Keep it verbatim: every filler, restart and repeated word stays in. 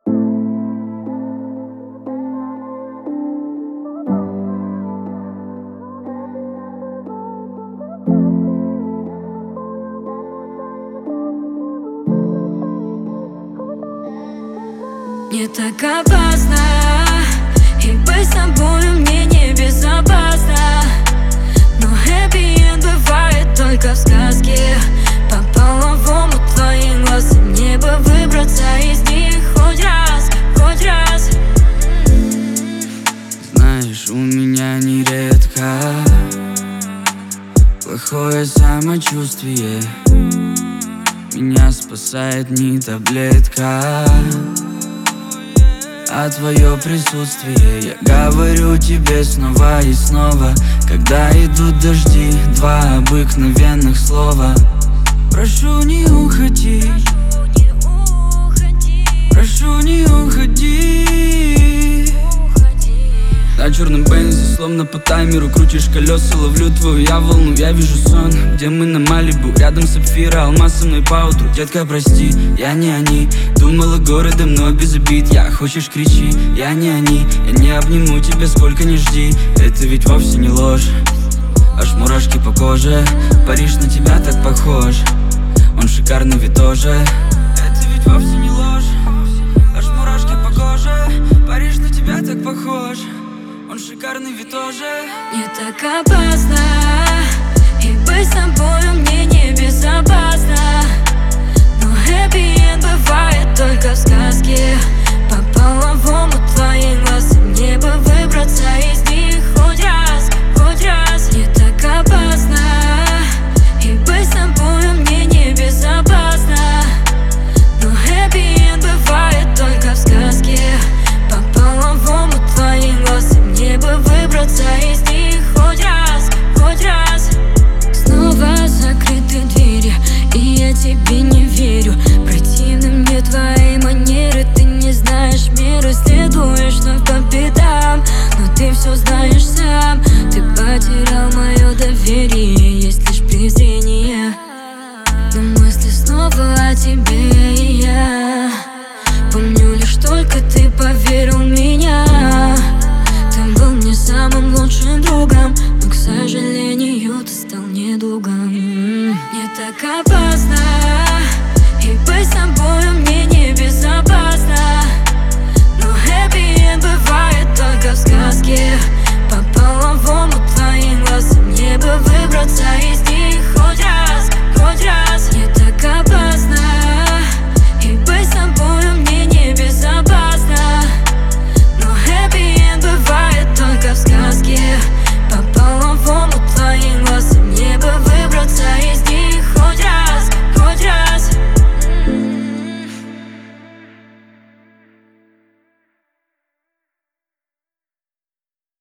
Не так опасно, и быть с тобою мне не безопасно. Но хэппи-энд бывает только в сказке. Попала в омут твоих глаз, и мне бы выбраться из них хоть раз, хоть раз. Знаешь, у меня нередко плохое самочувствие. Меня спасает не таблетка, а твое присутствие. Я говорю тебе снова и снова, когда идут дожди, два обыкновенных слова. Прошу, не уходи, прошу, не уходи. На черном бензе, словно по таймеру, крутишь колеса, ловлю твою я волну. Я вижу сон, где мы на Малибу, рядом сапфира, алмаз со мной поутру. Детка, прости, я не они. Думала городом, но без обид. Я хочешь, кричи, я не они. Я не обниму тебя, сколько не жди. Это ведь вовсе не ложь, аж мурашки по коже. Париж на тебя так похож, он шикарный ведь тоже. Это ведь вовсе не ложь, аж мурашки по коже. Париж на тебя так похож, он шикарный ведь тоже. Не так опасно,